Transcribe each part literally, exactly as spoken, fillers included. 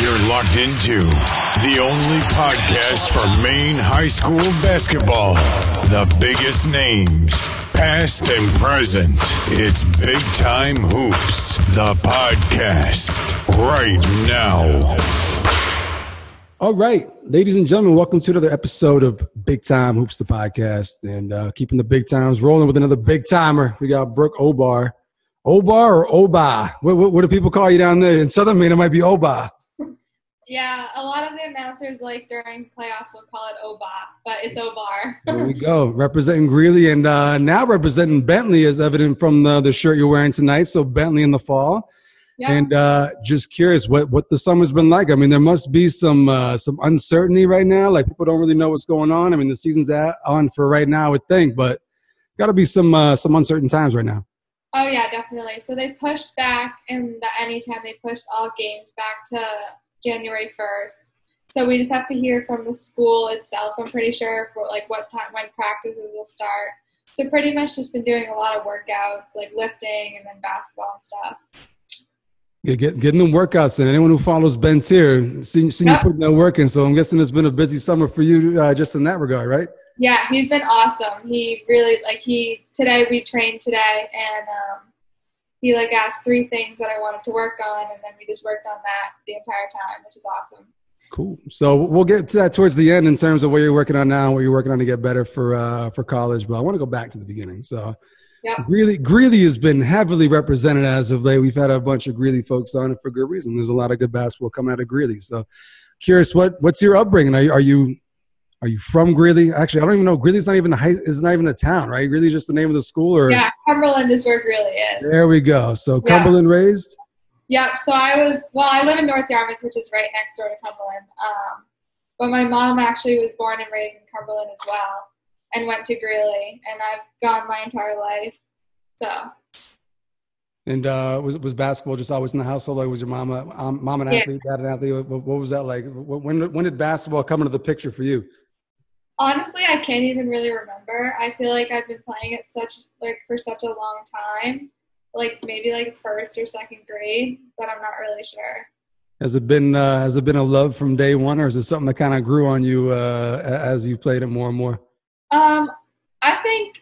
You're locked into the only podcast for Maine high school basketball. The biggest names, past and present. It's Big Time Hoops, the podcast, right now. All right, ladies and gentlemen, welcome to another episode of Big Time Hoops, the podcast, and uh, keeping the big times rolling with another big timer. We got Brooke Obar. Obar or Oba? What, what, what do people call you down there? In Southern Maine, it might be Oba. Yeah, a lot of the announcers, like during playoffs, will call it Oba, but it's Obar. There we go. Representing Greeley and uh, now representing Bentley, as evident from the, the shirt you're wearing tonight. So Bentley in the fall. Yep. And uh, just curious what, what the summer's been like. I mean, there must be some uh, some uncertainty right now. Like, people don't really know what's going on. I mean, the season's at, on for right now, I would think, but got to be some uh, some uncertain times right now. Oh, yeah, definitely. So they pushed back in the Anytime. They pushed all games back to January first. So we just have to hear from the school itself, I'm pretty sure, for like what time, when practices will start. So pretty much just been doing a lot of workouts, like lifting and then basketball and stuff. Yeah, get, getting them workouts in. Anyone who follows Ben Tier, seen, seen yep. you putting that work in. So I'm guessing it's been a busy summer for you uh, just in that regard, right? Yeah, he's been awesome. He really, like, he, today we trained today, and um, he, like, asked three things that I wanted to work on, and then we just worked on that the entire time, which is awesome. Cool. So we'll get to that towards the end in terms of what you're working on now, what you're working on to get better for uh, for college. But I want to go back to the beginning. So yep. Greeley, Greeley has been heavily represented as of late. We've had a bunch of Greeley folks on it for good reason. There's a lot of good basketball coming out of Greeley. So curious, what what's your upbringing? Are you are you, are you from Greeley? Actually, I don't even know. Greeley's not even the high, is not even the town, right? Greeley's just the name of the school, or yeah, Cumberland is where Greeley is. There we go. So yeah. Cumberland raised. Yep. So I was well. I live in North Yarmouth, which is right next door to Cumberland. Um, but my mom actually was born and raised in Cumberland as well, and went to Greeley, and I've gone my entire life. So. And uh, was was basketball just always in the household? Like, was your mom a, um, mom an athlete, yeah. dad an athlete? What, what was that like? When when did basketball come into the picture for you? Honestly, I can't even really remember. I feel like I've been playing it such like for such a long time, like maybe like first or second grade, but I'm not really sure. Has it been uh, has it been a love from day one, or is it something that kind of grew on you uh, as you played it more and more? Um, I think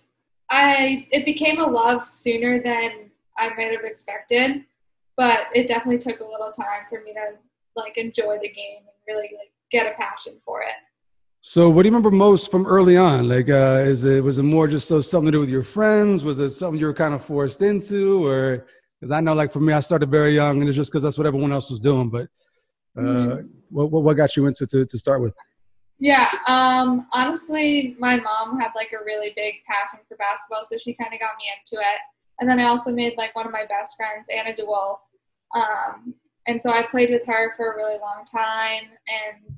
I it became a love sooner than I might have expected, but it definitely took a little time for me to like enjoy the game and really like get a passion for it. So what do you remember most from early on? Like, uh, is it was it more just so something to do with your friends? Was it something you were kind of forced into, or because I know, like for me, I started very young, and it's just because that's what everyone else was doing. But uh, mm-hmm. what, what what got you into to to start with? Yeah, um, honestly, my mom had like a really big passion for basketball, so she kind of got me into it. And then I also made like one of my best friends, Anna DeWolf, um, and so I played with her for a really long time, and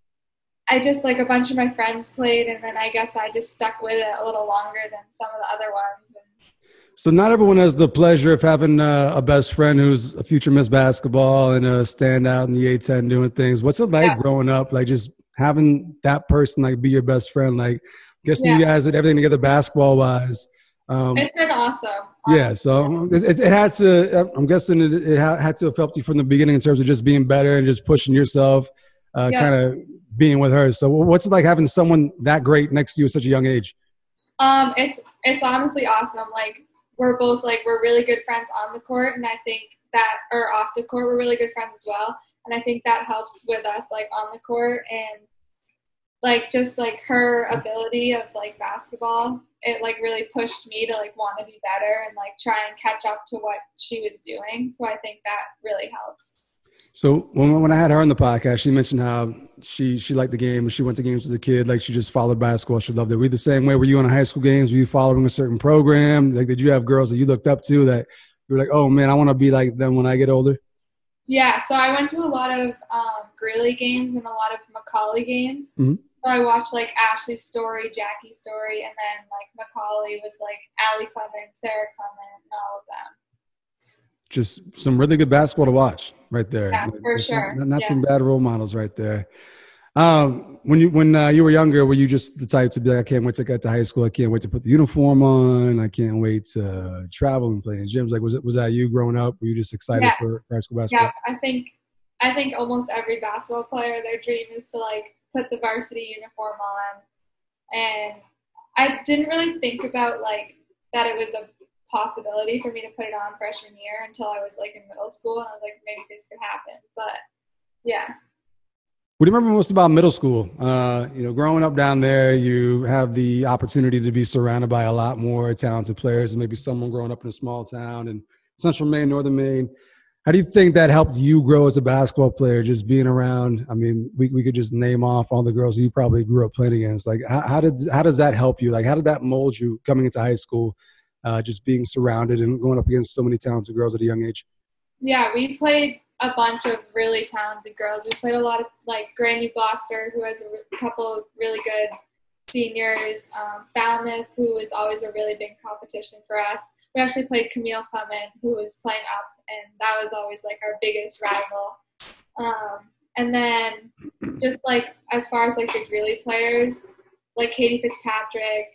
I just, like, a bunch of my friends played, and then I guess I just stuck with it a little longer than some of the other ones. And so not everyone has the pleasure of having uh, a best friend who's a future Miss Basketball and a standout in the A ten doing things. What's it like yeah. growing up, like just having that person, like, be your best friend? Like, guessing yeah. you guys did everything together basketball-wise. Um, it's been awesome. Honestly. Yeah, so it, it, it had to – I'm guessing it, it had to have helped you from the beginning in terms of just being better and just pushing yourself, uh, yeah. kind of – being with her. So what's it like having someone that great next to you at such a young age? Um, it's, it's honestly awesome. Like, we're both, like, we're really good friends on the court, and I think that, or off the court, we're really good friends as well. And I think that helps with us, like, on the court, and, like, just, like, her ability of, like, basketball, it, like, really pushed me to, like, want to be better and, like, try and catch up to what she was doing. So I think that really helped. So when when I had her on the podcast, she mentioned how she she liked the game. She went to games as a kid. Like, she just followed basketball. She loved it. Were you the same way? Were you in high school games? Were you following a certain program? Like, did you have girls that you looked up to that you were like, oh, man, I want to be like them when I get older? Yeah, so I went to a lot of um, Greeley games and a lot of Macaulay games. Mm-hmm. So I watched, like, Ashley Story, Jackie Story, and then, like, Macaulay was, like, Allie Clement, Sarah Clement, and all of them. Just some really good basketball to watch right there. Yeah, for sure. Not, not yeah. some bad role models right there. Um, when you when uh, you were younger, were you just the type to be like, I can't wait to get to high school. I can't wait to put the uniform on. I can't wait to travel and play in gyms. Like, was it was that you growing up? Were you just excited yeah. for high school basketball? Yeah, I think I think almost every basketball player, their dream is to like put the varsity uniform on. And I didn't really think about like that it was a possibility for me to put it on freshman year until I was like in middle school, and I was like, maybe this could happen. But yeah. What do you remember most about middle school? Uh, you know, growing up down there, you have the opportunity to be surrounded by a lot more talented players than maybe someone growing up in a small town in Central Maine, Northern Maine. How do you think that helped you grow as a basketball player, just being around? I mean, we we could just name off all the girls you probably grew up playing against. Like, how, how did how does that help you? Like, how did that mold you coming into high school, uh, just being surrounded and going up against so many talented girls at a young age? Yeah, we played a bunch of really talented girls. We played a lot of, like, Granny Gloucester, who has a re- couple of really good seniors, um, Falmouth, who was always a really big competition for us. We actually played Camille Clement, who was playing up, and that was always, like, our biggest rival. Um, and then just, like, as far as, like, the Greeley players, like Katie Fitzpatrick,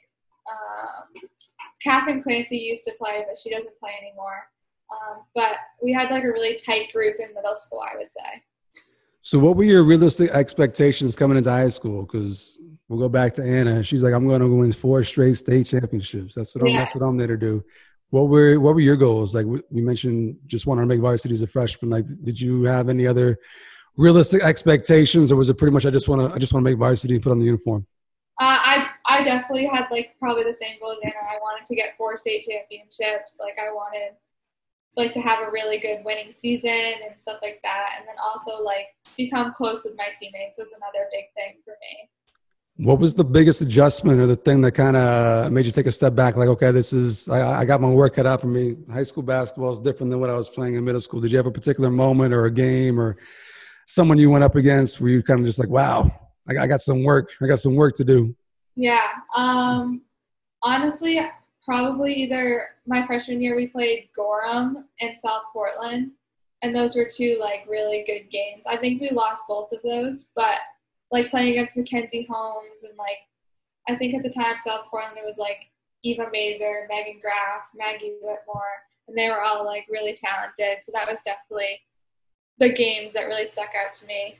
um, Catherine Clancy used to play, but she doesn't play anymore. Um, but we had like a really tight group in middle school, I would say. So what were your realistic expectations coming into high school? Because we'll go back to Anna. She's like, I'm going to win four straight state championships. That's what I'm, yeah. that's what I'm there to do. What were what were your goals? Like we mentioned, just wanted to make varsity as a freshman. Like, did you have any other realistic expectations, or was it pretty much I just want to I just want to make varsity and put on the uniform? Uh, I I definitely had like probably the same goal as Anna. I wanted to get four state championships. Like I wanted. like to have a really good winning season and stuff like that. And then also like become close with my teammates was another big thing for me. What was the biggest adjustment or the thing that kind of made you take a step back? Like, okay, this is, I, I got my work cut out for me. High school basketball is different than what I was playing in middle school. Did you have a particular moment or a game or someone you went up against where you kind of just like, wow, I got, I got some work. I got some work to do. Yeah. Um, honestly, probably either my freshman year we played Gorham and South Portland, and those were two like really good games. I think we lost both of those, but like playing against Mackenzie Holmes and like I think at the time South Portland it was like Eva Mazer, Megan Graff, Maggie Whitmore, and they were all like really talented. So that was definitely the games that really stuck out to me.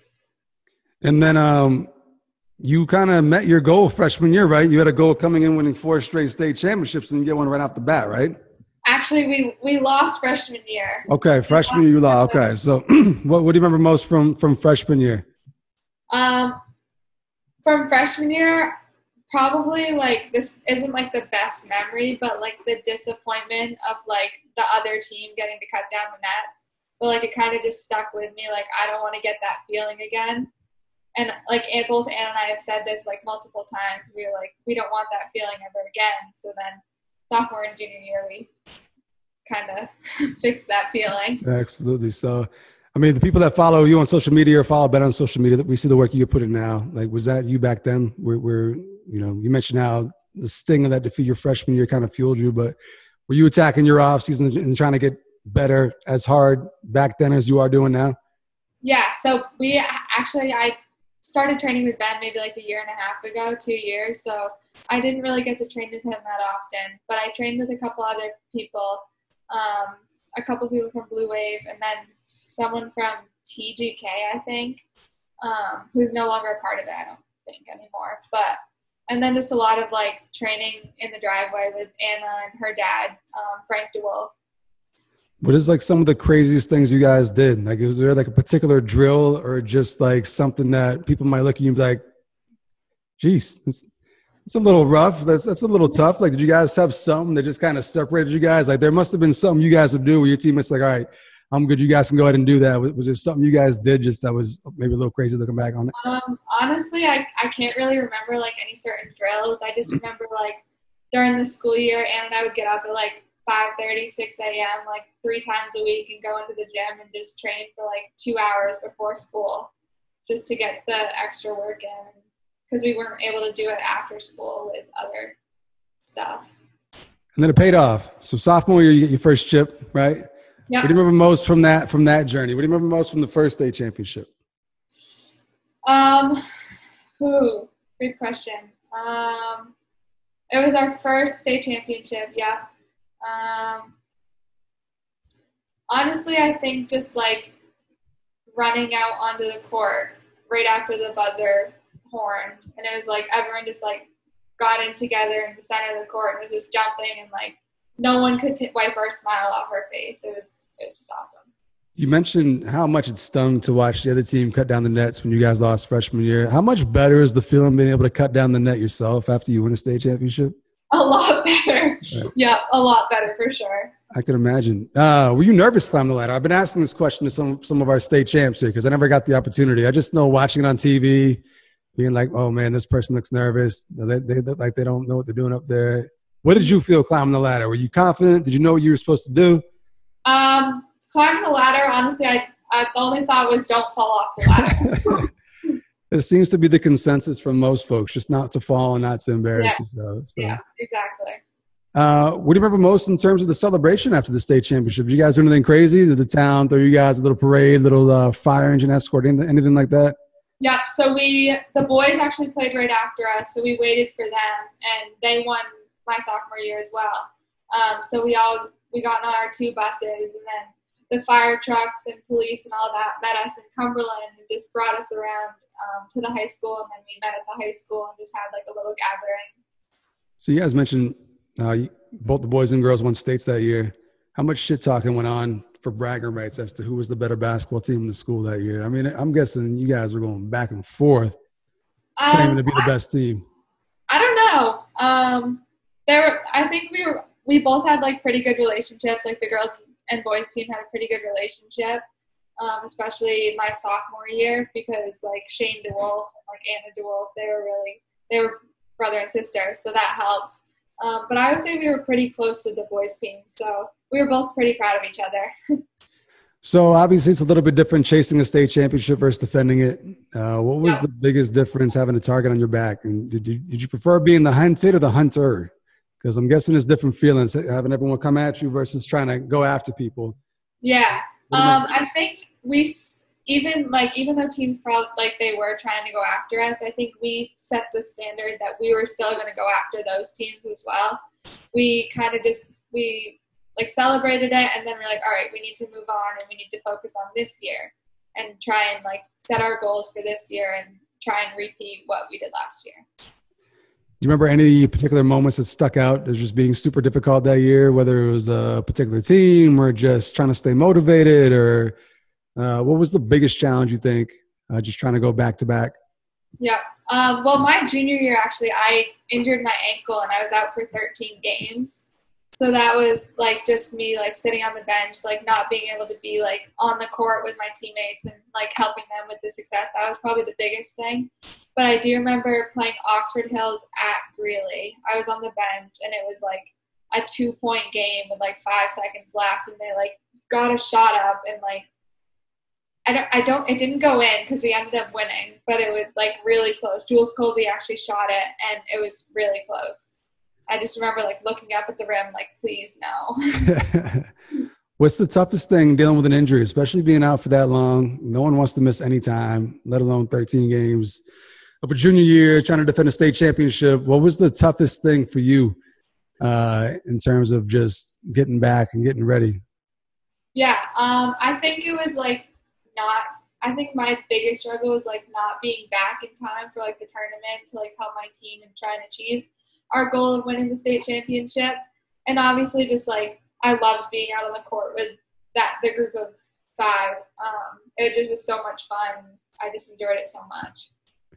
And then um you kind of met your goal freshman year, right? You had a goal coming in winning four straight state championships and you get one right off the bat, right? Actually, we, we lost freshman year. Okay, freshman year you lost. Okay, so what, what do you remember most from, from freshman year? Um, from freshman year, probably like this isn't like the best memory, but like the disappointment of like the other team getting to cut down the nets. But like it kind of just stuck with me. Like I don't want to get that feeling again. And like both Anna and I have said this like multiple times. We were like, we don't want that feeling ever again. So then sophomore and junior year, we kind of fixed that feeling. Absolutely. So, I mean, the people that follow you on social media or follow Ben on social media, we see the work you put in now. Like, was that you back then? Where, where you know, you mentioned how the sting of that defeat your freshman year kind of fueled you, but were you attacking your off season and trying to get better as hard back then as you are doing now? Yeah. So we actually, I started training with Ben maybe like a year and a half ago, two years. So I didn't really get to train with him that often, but I trained with a couple other people, um, a couple people from Blue Wave, and then someone from T G K, I think, um, who's no longer a part of it, I don't think anymore. But and then just a lot of like training in the driveway with Anna and her dad, um, Frank DeWolf. What is like some of the craziest things you guys did? Like, was there like a particular drill or just like something that people might look at you and be like, geez, it's, it's a little rough. That's, that's a little tough. Like, did you guys have something that just kind of separated you guys? Like, there must have been something you guys would do where your teammates like, all right, I'm good. You guys can go ahead and do that. Was, was there something you guys did just that was maybe a little crazy looking back on it? Um, honestly, I, I can't really remember like any certain drills. I just remember like during the school year, Anna and I would get up at like five thirty, six a.m. like three times a week and go into the gym and just train for like two hours before school just to get the extra work in because we weren't able to do it after school with other stuff. And then it paid off. So sophomore year, you get your first chip, right? Yeah. What do you remember most from that from that journey? What do you remember most from the first state championship? Um, ooh, good question. Um, it was our first state championship, yeah. Um, honestly, I think just like running out onto the court right after the buzzer horn, and it was like everyone just like got in together in the center of the court and was just jumping, and like no one could t- wipe our smile off our face. It was it was just awesome. You mentioned how much it stung to watch the other team cut down the nets when you guys lost freshman year. How much better is the feeling being able to cut down the net yourself after you win a state championship? A lot better. Right. Yeah, a lot better for sure. I can imagine. Uh, were you nervous climbing the ladder? I've been asking this question to some some of our state champs here because I never got the opportunity. I just know watching it on T V, being like, oh, man, this person looks nervous. They, they look like they don't know what they're doing up there. What did you feel climbing the ladder? Were you confident? Did you know what you were supposed to do? Um, climbing the ladder, honestly, I, I the only thought was don't fall off the ladder. It seems to be the consensus from most folks, just not to fall and not to embarrass yeah. yourself. So. Yeah, exactly. Uh, what do you remember most in terms of the celebration after the state championship? Did you guys do anything crazy? Did the town throw you guys a little parade, little uh, fire engine escort, anything like that? Yep. So we, the boys actually played right after us, so we waited for them, and they won my sophomore year as well. Um, so we all we got on our two buses, and then the fire trucks and police and all that met us in Cumberland and just brought us around um, to the high school, and then we met at the high school and just had like a little gathering. So you guys mentioned uh, both the boys and girls won states that year. How much shit talking went on for bragging rights as to who was the better basketball team in the school that year? I mean, I'm guessing you guys were going back and forth, um, claiming to be the best team. I don't know. Um, there, were, I think we were. We both had like pretty good relationships. Like the girls and boys team had a pretty good relationship, um, especially my sophomore year because like Shane DeWolf and like Anna DeWolf, they were really they were brother and sister, so that helped. Um, but I would say we were pretty close with the boys team, so we were both pretty proud of each other. So obviously it's a little bit different chasing a state championship versus defending it. Uh, what was yeah. the biggest difference having a target on your back? And did you did you prefer being the hunted or the hunter? Because I'm guessing it's different feelings having everyone come at you versus trying to go after people. Yeah, um, I think we even like even though teams probably like they were trying to go after us, I think we set the standard that we were still going to go after those teams as well. We kind of just we like celebrated it, and then we're like, all right, we need to move on and we need to focus on this year and try and like set our goals for this year and try and repeat what we did last year. Do you remember any particular moments that stuck out as just being super difficult that year, whether it was a particular team or just trying to stay motivated, or uh, what was the biggest challenge you think, uh, just trying to go back to back? Yeah. Um, well, my junior year, actually, I injured my ankle and I was out for thirteen games. So that was like just me like sitting on the bench, like not being able to be like on the court with my teammates and like helping them with the success. That was probably the biggest thing. But I do remember playing Oxford Hills at Greeley. I was on the bench and it was like a two point game with like five seconds left, and they like got a shot up and like I don't I don't it didn't go in because we ended up winning, but it was like really close. Jules Colby actually shot it and it was really close. I just remember like looking up at the rim like, please no. What's the toughest thing dealing with an injury, especially being out for that long? No one wants to miss any time, let alone thirteen games. Of a junior year, trying to defend a state championship, what was the toughest thing for you uh, in terms of just getting back and getting ready? Yeah, um, I think it was like not – I think my biggest struggle was like not being back in time for like the tournament to like help my team and try and achieve our goal of winning the state championship. And obviously just like I loved being out on the court with that the group of five. Um, it just was so much fun. I just enjoyed it so much.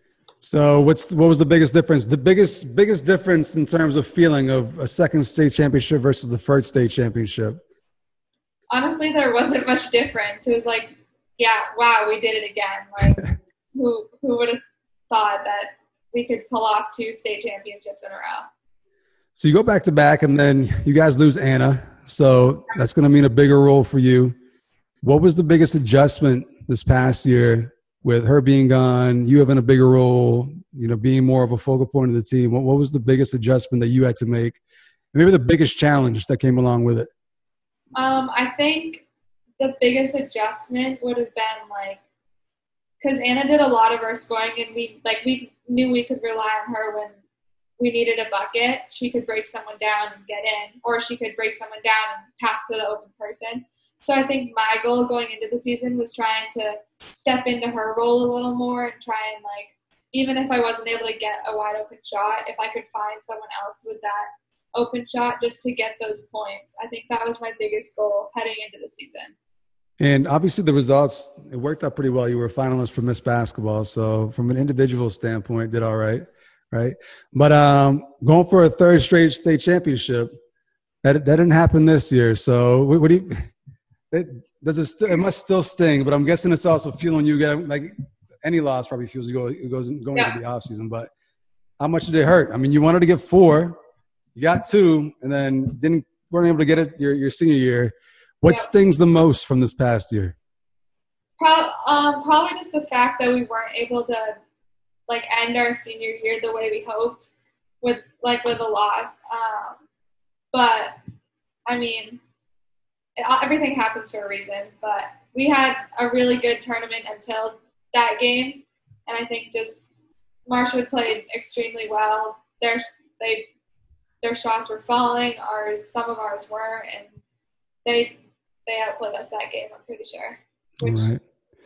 So what's what was the biggest difference? The biggest biggest difference in terms of feeling of a second state championship versus the first state championship? Honestly, there wasn't much difference. It was like, yeah, wow, we did it again. Like who who would have thought that we could pull off two state championships in a row? So you go back to back, and then you guys lose Anna. So that's going to mean a bigger role for you. What was the biggest adjustment this past year with her being gone, you having a bigger role, you know, being more of a focal point of the team? What, what was the biggest adjustment that you had to make? And maybe the biggest challenge that came along with it? Um, I think the biggest adjustment would have been like, because Anna did a lot of our scoring, and we like we knew we could rely on her when we needed a bucket. She could break someone down and get in, or she could break someone down and pass to the open person. So I think my goal going into the season was trying to step into her role a little more and try and, like, even if I wasn't able to get a wide open shot, if I could find someone else with that open shot just to get those points. I think that was my biggest goal heading into the season. And obviously the results, it worked out pretty well. You were a finalist for Miss Basketball. So from an individual standpoint, did all right, right? But um, going for a third straight state championship, that that didn't happen this year. So what, what do you it, does it, st- it must still sting, but I'm guessing it's also fueling you. Get, like any loss probably feels you go, it goes going yeah. into the offseason. But how much did it hurt? I mean, you wanted to get four. You got two, and then didn't weren't able to get it your, your senior year. What yeah. stings the most from this past year? Pro- um, probably just the fact that we weren't able to, like, end our senior year the way we hoped with, like, with a loss. Um, but, I mean, it, everything happens for a reason. But we had a really good tournament until that game, and I think just Marshwood played extremely well. Their they their shots were falling. Ours, some of ours weren't, and they. They outplayed us that game, I'm pretty sure. Which, all right.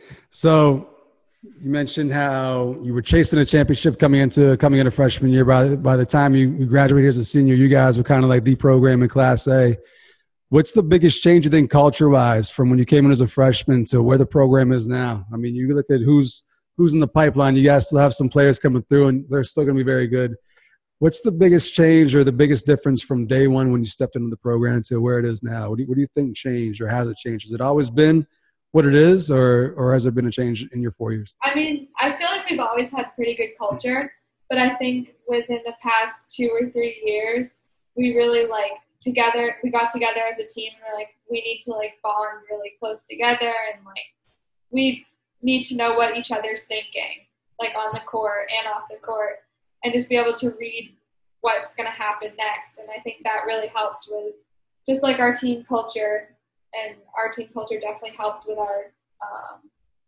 So you mentioned how you were chasing a championship coming into coming into freshman year. By, by the time you, you graduated as a senior, you guys were kind of like the program in Class A. What's the biggest change you think culture-wise from when you came in as a freshman to where the program is now? I mean, you look at who's who's in the pipeline. You guys still have some players coming through, and they're still going to be very good. What's the biggest change or the biggest difference from day one when you stepped into the program to where it is now? What do you, what do you think changed, or has it changed? Has it always been what it is, or or has there been a change in your four years? I mean, I feel like we've always had pretty good culture, but I think within the past two or three years, we really, like, together, we got together as a team, and we're like, we need to, like, bond really close together, and, like, we need to know what each other's thinking, like, on the court and off the court, and just be able to read what's going to happen next. And I think that really helped with just, like, our team culture, and our team culture definitely helped with our um,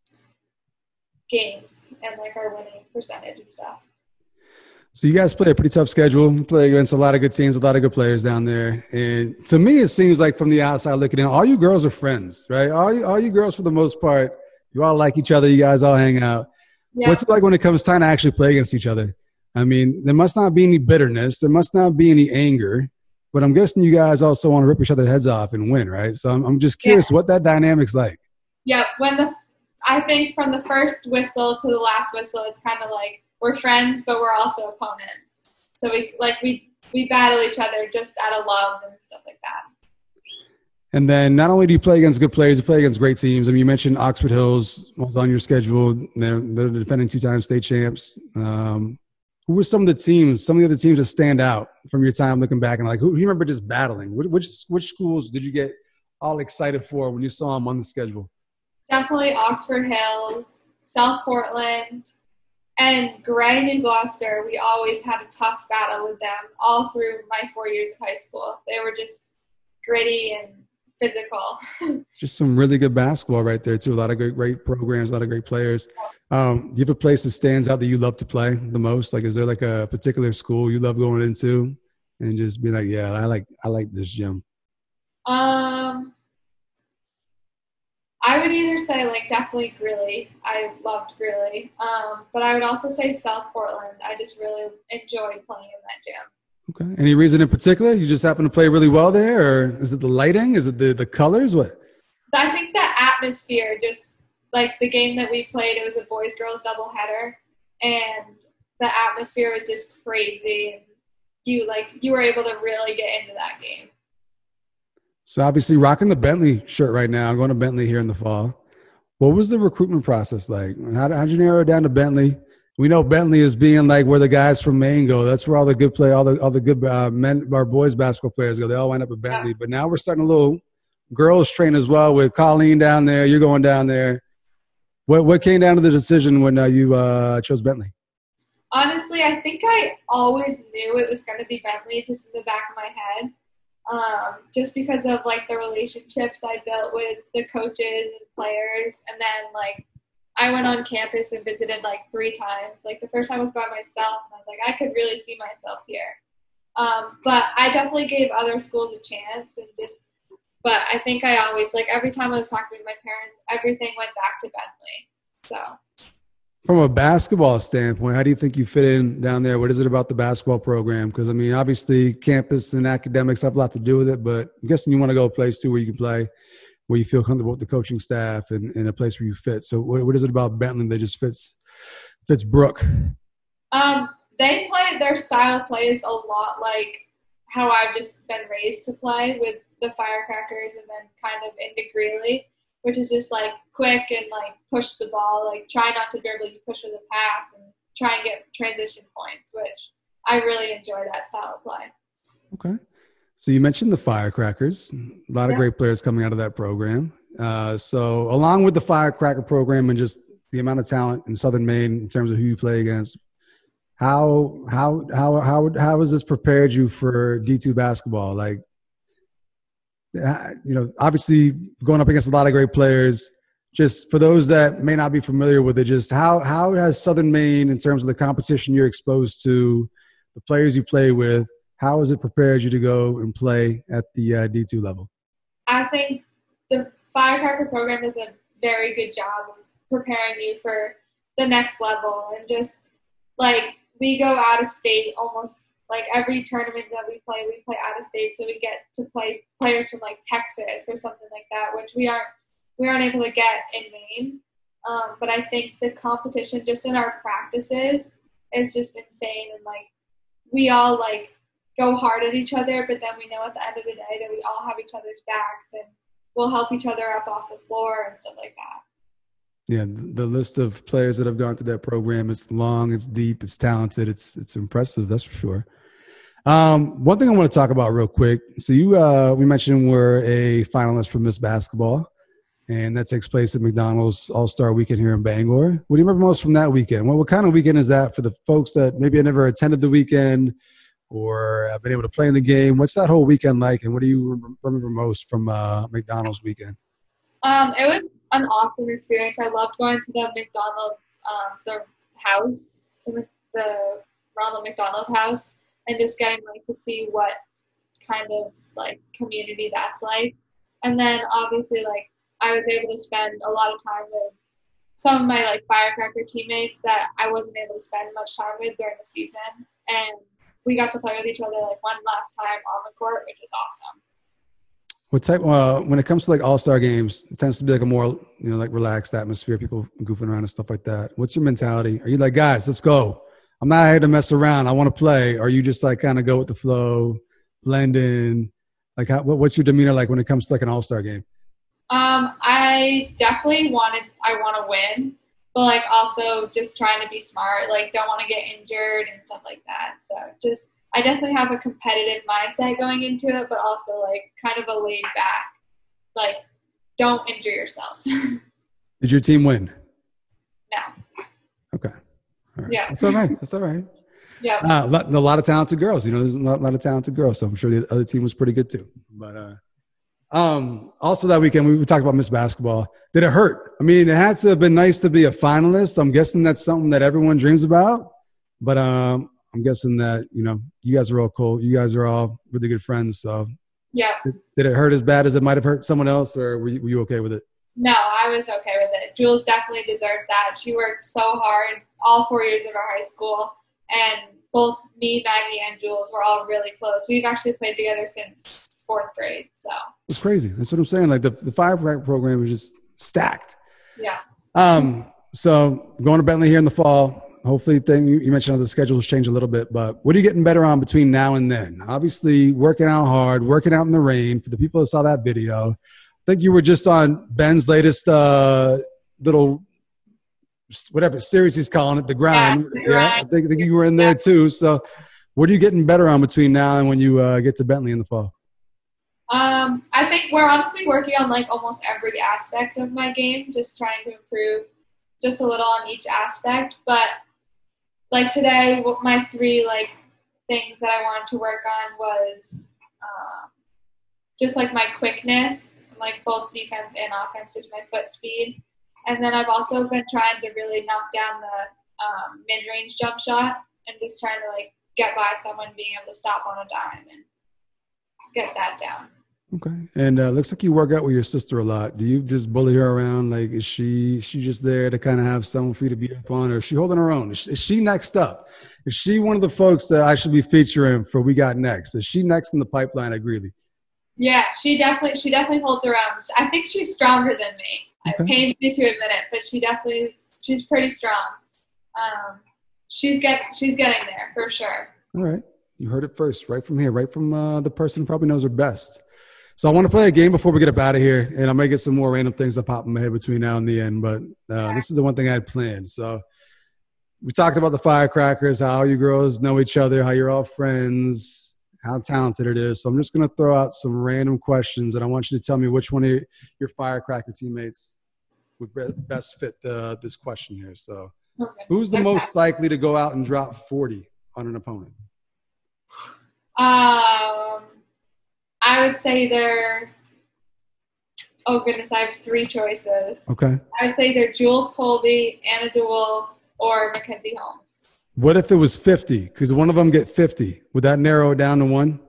games and, like, our winning percentage and stuff. So you guys play a pretty tough schedule. You play against a lot of good teams, a lot of good players down there. And to me, it seems like from the outside looking in, all you girls are friends, right? All you, all you girls, for the most part, you all like each other. You guys all hang out. Yeah. What's it like when it comes time to actually play against each other? I mean, there must not be any bitterness. There must not be any anger. But I'm guessing you guys also want to rip each other's heads off and win, right? So I'm, I'm just curious yeah. what that dynamic's like. Yeah, when the I think from the first whistle to the last whistle, it's kind of like we're friends, but we're also opponents. So we like we we battle each other just out of love and stuff like that. And then not only do you play against good players, you play against great teams. I mean, you mentioned Oxford Hills was on your schedule. They're, they're the defending two-time state champs. Um, Who were some of the teams, some of the other teams that stand out from your time looking back? And, like, who, who you remember just battling? Which, which which schools did you get all excited for when you saw them on the schedule? Definitely Oxford Hills, South Portland, and Gray and Gloucester. We always had a tough battle with them all through my four years of high school. They were just gritty and physical. Just some really good basketball right there, too. A lot of great, great programs, a lot of great players. Um, you have a place that stands out that you love to play the most? Like, is there like a particular school you love going into and just be like, yeah, I like I like this gym? Um, I would either say, like, definitely Greeley. I loved Greeley. Um, but I would also say South Portland. I just really enjoyed playing in that gym. Okay. Any reason in particular? You just happen to play really well there? Or is it the lighting? Is it the, the colors? What? I think the atmosphere, just like the game that we played, it was a boys-girls doubleheader. And the atmosphere was just crazy. And you, like, you were able to really get into that game. So obviously rocking the Bentley shirt right now. I'm going to Bentley here in the fall. What was the recruitment process like? How did you narrow it down to Bentley? We know Bentley is being like where the guys from Maine go. That's where all the good play, all the all the good uh, men, our boys basketball players go. They all wind up at Bentley. Yeah. But now we're starting a little girls train as well with Colleen down there. You're going down there. What what came down to the decision when uh, you uh, chose Bentley? Honestly, I think I always knew it was going to be Bentley, just in the back of my head, um, just because of like the relationships I built with the coaches and players, and then like. I went on campus and visited like three times. Like the first time I was by myself, and I was like, I could really see myself here. Um, but I definitely gave other schools a chance and just But I think I always, like every time I was talking with my parents, everything went back to Bentley. So. From a basketball standpoint, how do you think you fit in down there? What is it about the basketball program? Because, I mean, obviously campus and academics have a lot to do with it, but I'm guessing you want to go a place, too, where you can play, where you feel comfortable with the coaching staff and, and a place where you fit. So what, what is it about Bentley that just fits fits Brooke? Um, they play – their style plays a lot like how I've just been raised to play with the Firecrackers and then kind of into Greeley, which is just like quick and like push the ball, like try not to dribble, you push with a pass and try and get transition points, which I really enjoy that style of play. Okay. So you mentioned the Firecrackers, a lot of yeah. great players coming out of that program. Uh, so along with the Firecracker program and just the amount of talent in Southern Maine in terms of who you play against, how, how, how, how, how has this prepared you for D two basketball? Like, you know, obviously going up against a lot of great players, just for those that may not be familiar with it, just how, how has Southern Maine, in terms of the competition you're exposed to, the players you play with, how has it prepared you to go and play at the uh, D two level? I think the Firecracker program does a very good job of preparing you for the next level. And just, like, we go out of state almost – like every tournament that we play, we play out of state, so we get to play players from like Texas or something like that, which we aren't we aren't able to get in Maine. Um, but I think the competition just in our practices is just insane, and like we all like go hard at each other, but then we know at the end of the day that we all have each other's backs and we'll help each other up off the floor and stuff like that. Yeah, the list of players that have gone through that program is long, it's deep, it's talented, it's it's impressive, that's for sure. Um, one thing I want to talk about real quick. So you, uh, we mentioned we're a finalist for Miss Basketball, and that takes place at McDonald's All-Star Weekend here in Bangor. What do you remember most from that weekend? Well, what kind of weekend is that for the folks that maybe have never attended the weekend or have been able to play in the game? What's that whole weekend like, and what do you remember most from uh, McDonald's weekend? Um, it was an awesome experience. I loved going to the McDonald, um, the house, the, the Ronald McDonald House, and just getting like to see what kind of like community that's like. And then obviously like I was able to spend a lot of time with some of my like Firecracker teammates that I wasn't able to spend much time with during the season. And we got to play with each other like one last time on the court, which is awesome. What type, uh, when it comes to like all-star games, it tends to be like a more, you know, like relaxed atmosphere, people goofing around and stuff like that. What's your mentality? Are you like, guys, let's go? I'm not here to mess around. I want to play. Or are you just like kind of go with the flow, blend in? Like, how, what, what's your demeanor like when it comes to like an all-star game? Um, I definitely wanted, I want to win, but like also just trying to be smart. Like, don't want to get injured and stuff like that. So just, I definitely have a competitive mindset going into it, but also like kind of a laid back, like don't injure yourself. Did your team win? No. Okay. All right. Yeah. That's all right. That's all right. Yeah. Uh, a, lot, a lot of talented girls, you know, there's a lot, a lot of talented girls. So I'm sure the other team was pretty good too. But uh, um, also that weekend, we, we talked about Miss Basketball. Did it hurt? I mean, it had to have been nice to be a finalist. I'm guessing that's something that everyone dreams about. But um, I'm guessing that, you know, you guys are all cool. You guys are all really good friends. So yeah. Did, did it hurt as bad as it might have hurt someone else, or were you, were you okay with it? No, I was okay with it. Jules definitely deserved that. She worked so hard all four years of our high school, and both me, Maggie, and Jules were all really close. We've actually played together since fourth grade. So it's crazy. That's what I'm saying. Like the, the Firecracker program is just stacked. Yeah. Um. So going to Bentley here in the fall. Hopefully, thing you, you mentioned how the schedules change a little bit, but what are you getting better on between now and then? Obviously, working out hard, working out in the rain. For the people that saw that video, I think you were just on Ben's latest uh, little whatever series he's calling it, the grind. Yeah, yeah I, think, I think you were in there too. So, what are you getting better on between now and when you uh, get to Bentley in the fall? Um, I think we're honestly working on like almost every aspect of my game, just trying to improve just a little on each aspect, but. Like today, my three like things that I wanted to work on was um, just like my quickness, like both defense and offense, just my foot speed. And then I've also been trying to really knock down the um, mid-range jump shot and just trying to like get by someone being able to stop on a dime and get that down. Okay. And uh, looks like you work out with your sister a lot. Do you just bully her around? Like, is she she just there to kind of have someone for you to beat up on, or is she holding her own? Is she, is she next up? Is she one of the folks that I should be featuring for We Got Next? Is she next in the pipeline at Greeley? Yeah, she definitely she definitely holds her own. I think she's stronger than me. Okay. It pains me to admit it, but she definitely is. She's pretty strong. Um, she's get she's getting there for sure. All right, you heard it first, right from here, right from uh, the person who probably knows her best. So I want to play a game before we get up out of here, and I might get some more random things that pop in my head between now and the end, but uh, this is the one thing I had planned. So we talked about the firecrackers, how you girls know each other, how you're all friends, how talented it is. So I'm just going to throw out some random questions, and I want you to tell me which one of your, your firecracker teammates would best fit the, this question here. So okay. Who's the okay. most likely to go out and drop forty on an opponent? Um. I would say they're, oh goodness, I have three choices. Okay. I would say they're Jules Colby, Anna DeWolf, or Mackenzie Holmes. What if it was fifty? Because one of them get fifty. Would that narrow it down to one?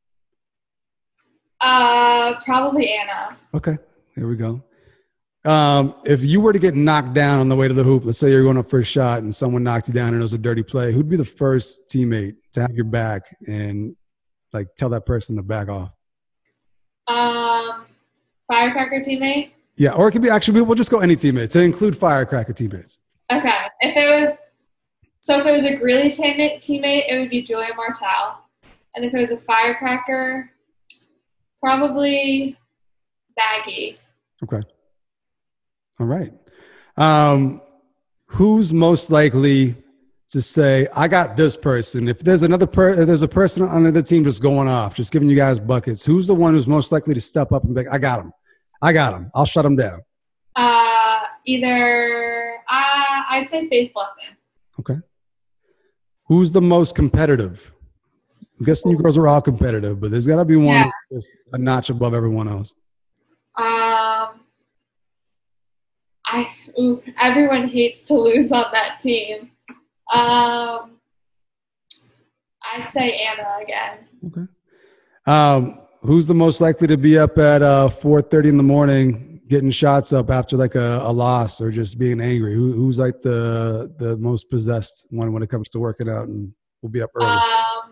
Uh, probably Anna. Okay, here we go. Um, if you were to get knocked down on the way to the hoop, let's say you're going up for a shot and someone knocked you down and it was a dirty play, who'd be the first teammate to have your back and like tell that person to back off? Um, firecracker teammate? Yeah, or it could be actually, we'll just go any teammate to include firecracker teammates. Okay. If it was, so if it was a Greeley teammate, teammate, it would be Julia Martell. And if it was a firecracker, probably Maggie. Okay. All right. Um, who's most likely to say, I got this person? If there's another per, if there's a person on the team just going off, just giving you guys buckets, who's the one who's most likely to step up and be like, I got him. I got him. I'll shut him down. Uh, either, uh, I'd say Faith Bluffman. Okay. Who's the most competitive? I'm guessing you girls are all competitive, but there's got to be one yeah. that's a notch above everyone else. Um, I ooh, everyone hates to lose on that team. Um, I'd say Anna again. Okay. Um, who's the most likely to be up at uh, four thirty in the morning getting shots up after like a, a loss or just being angry? Who, who's like the the most possessed one when it comes to working out and will be up early? Um,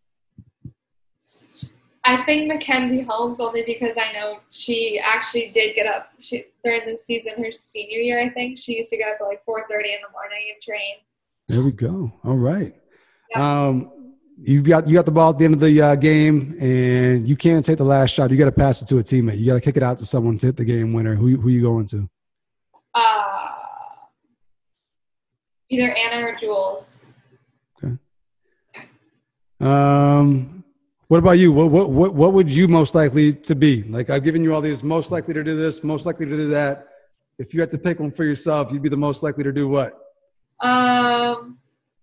I think Mackenzie Holmes, only because I know she actually did get up she, during the season, her senior year, I think. She used to get up at like four thirty in the morning and train. There we go. All right. Yep. Um, you've got you got the ball at the end of the uh, game, and you can't take the last shot. You got to pass it to a teammate. You got to kick it out to someone to hit the game winner. Who who you going to? Uh, either Anna or Jules. Okay. Um, what about you? What what what what would you most likely to be? Like, I've given you all these most likely to do this, most likely to do that. If you had to pick one for yourself, you'd be the most likely to do what? Um,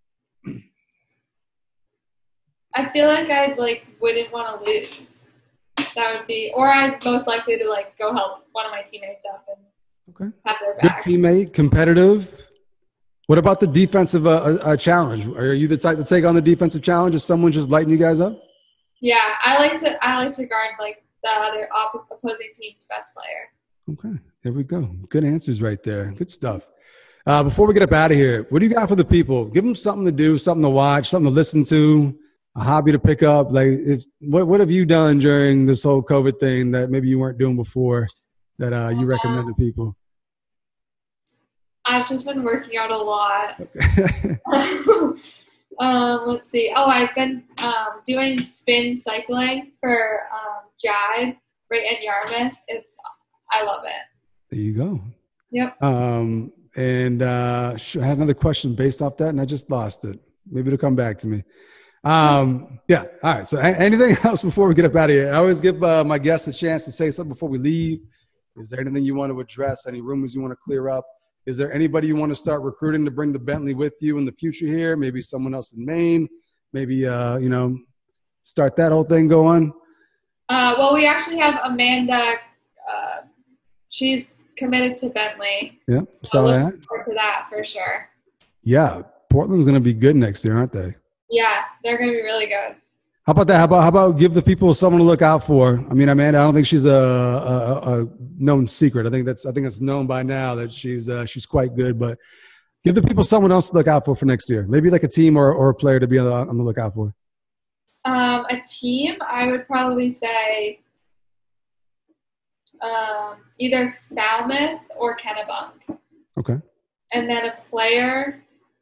I feel like I'd like wouldn't want to lose. That would be, or I'd most likely to like go help one of my teammates up and okay. have their back. Good teammate, competitive. What about the defensive uh, uh, challenge? Are you the type to take on the defensive challenge? Is someone just lighting you guys up? Yeah, I like to. I like to guard like the other opposite, opposing team's best player. Okay, there we go. Good answers right there. Good stuff. Uh, before we get up out of here, what do you got for the people? Give them something to do, something to watch, something to listen to, a hobby to pick up. Like, if what what have you done during this whole COVID thing that maybe you weren't doing before that uh, you recommend to people? I've just been working out a lot. Okay. um, let's see. Oh, I've been um, doing spin cycling for um, Jive right in Yarmouth. It's I love it. There you go. Yep. Um, and uh, I had another question based off that, and I just lost it. Maybe it'll come back to me. Um, yeah. All right. So anything else before we get up out of here? I always give uh, my guests a chance to say something before we leave. Is there anything you want to address? Any rumors you want to clear up? Is there anybody you want to start recruiting to bring the Bentley with you in the future here? Maybe someone else in Maine. Maybe, uh, you know, start that whole thing going. Uh, well, we actually have Amanda. Uh, she's committed to Bentley. Yeah, so saw that. Looking forward to that for sure. Yeah, Portland's going to be good next year, aren't they? Yeah, they're going to be really good. How about that? How about how about give the people someone to look out for? I mean, Amanda, I don't think she's a, a, a known secret. I think that's I think it's known by now that she's uh, she's quite good. But give the people someone else to look out for for next year. Maybe like a team or, or a player to be on the, on the lookout for. Um, a team, I would probably say um, either Falmouth or Kennebunk. Okay. And then a player,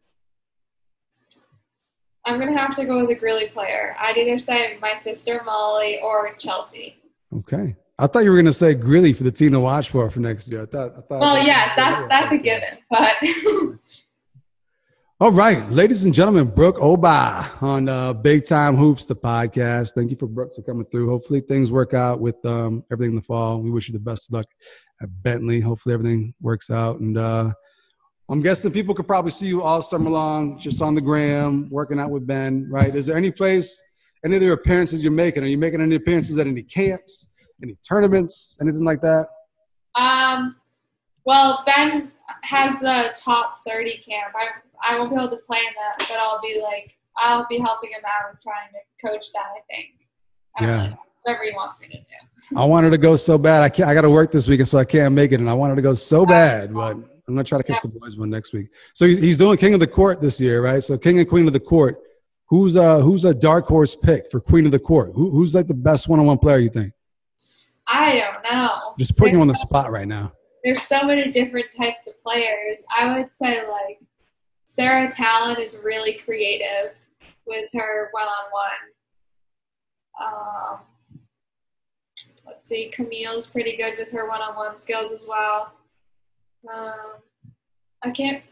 I'm going to have to go with a Greeley player. I'd either say my sister Molly or Chelsea. Okay. I thought you were going to say Greeley for the team to watch for for next year. I thought. I thought well, I thought yes, that's that's a given. But all right, ladies and gentlemen, Brooke Oba on uh, Big Time Hoops, the podcast. Thank you for Brooke for coming through. Hopefully things work out with um, everything in the fall. We wish you the best of luck at Bentley. Hopefully everything works out. And uh, I'm guessing people could probably see you all summer long, just on the gram, working out with Ben, right? Is there any place, any of your appearances you're making? Are you making any appearances at any camps, any tournaments, anything like that? Um, well, Ben has the top thirty camp. I I won't be able to play in that, but I'll be like, I'll be helping him out and trying to coach that, I think. I yeah. Really know, whatever he wants me to do. I wanted to go so bad. I can't, I got to work this weekend, so I can't make it. And I wanted to go so bad, but I'm going to try to catch yeah. the boys one next week. So he's, he's doing King of the Court this year, right? So King and Queen of the Court. Who's a, who's a dark horse pick for Queen of the Court? Who, who's like the best one-on-one player you think? I don't know. Just putting there's you on the spot right now. There's so many different types of players. I would say like Sarah Talon is really creative with her one-on-one. Um, let's see, Camille's pretty good with her one-on-one skills as well. Um, I can't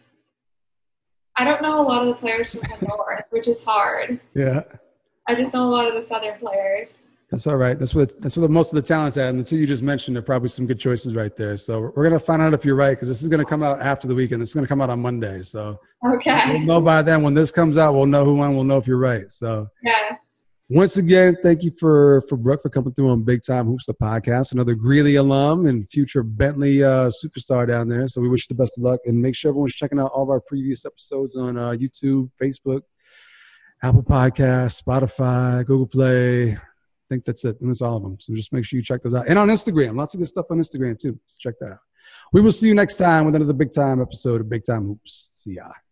– I don't know a lot of the players from the north, which is hard. Yeah. I just know a lot of the southern players. That's all right. That's what that's what most of the talent's at. And the two you just mentioned are probably some good choices right there. So we're going to find out if you're right because this is going to come out after the weekend. This is going to come out on Monday. So okay. We'll know by then. When this comes out, we'll know who won. We'll know if you're right. So yeah. Once again, thank you for, for Brooke for coming through on Big Time Hoops, the podcast. Another Greeley alum and future Bentley uh, superstar down there. So we wish you the best of luck. And make sure everyone's checking out all of our previous episodes on uh, YouTube, Facebook, Apple Podcasts, Spotify, Google Play. I think that's it. And that's all of them. So just make sure you check those out. And on Instagram. Lots of good stuff on Instagram, too. So check that out. We will see you next time with another Big Time episode of Big Time Hoops. See ya.